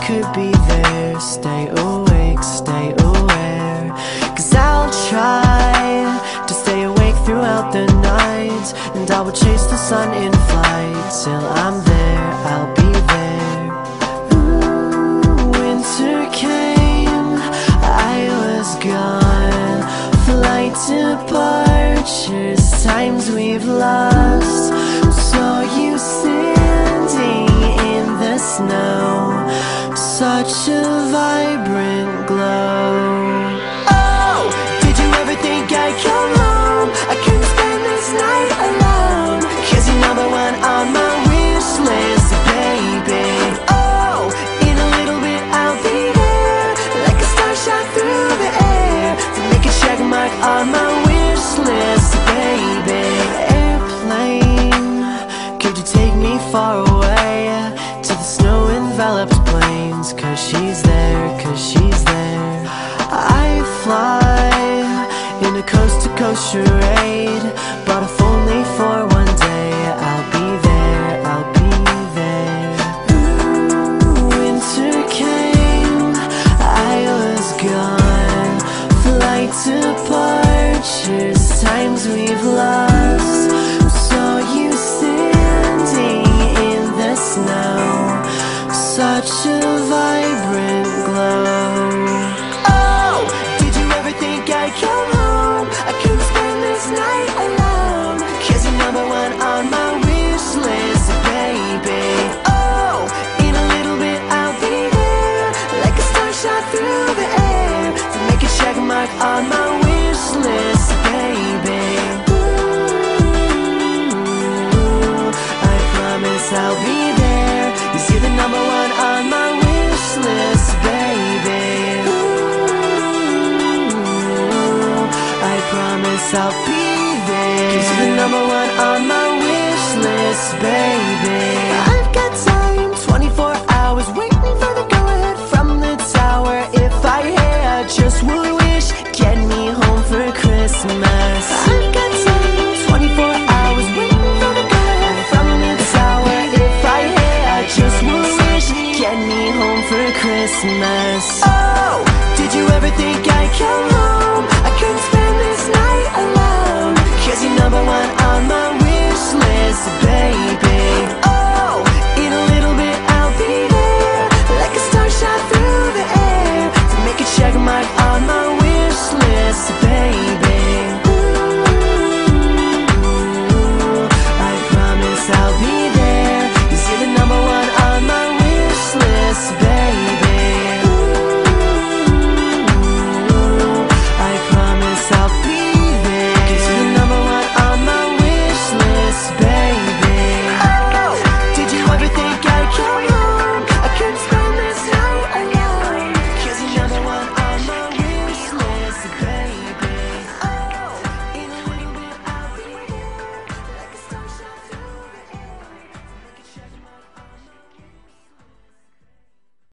could be there. Stay awake, stay aware, 'cause I'll try to stay awake throughout the night, and I will chase the sun in flight. Till I'm there, I'll be there. Ooh, winter came, I was gone. Flight departures, times we've lost. Saw you standing in the snow, such a vibrant glow. Oh, did you ever think I'd come home? I couldn't spend this night alone, 'cause you're number one on my wish list, baby. Oh, in a little bit I'll be there, like a star shot through the air, to make a check mark on my wish list, baby. Airplane, could you take me far away to the snow-enveloped plains? 'Cause she's there, 'cause she's there. I fly in a coast-to-coast charade, but if only for one day. I'll be there, I'll be there. Ooh, winter came, I was gone. Flight departures, times we've lost. Saw you standing in the snow, such a vibrant glow. Oh, did you ever think I'd come home? I couldn't spend this night alone, 'cause you're number one on my wish list, baby. Oh, in a little bit I'll be there, like a star shot through the air, to make a check mark on my wish list, baby. Ooh, I promise I'll be there, 'cause you're the number one on my wish list, baby. Ooh, I promise I'll be there, 'cause you're the number one on my wish list, baby. I've got time, 24 hours, waiting for the go-ahead from the tower. If I had just one wish, get me home for Christmas. I've got time, 24 hours, waiting for the go-ahead from the tower. If I had just one wish, get me home for Christmas. Oh, did you ever think I'd come home? I couldn't spend this night alone, 'cause you're number one on my wish list, baby. Oh,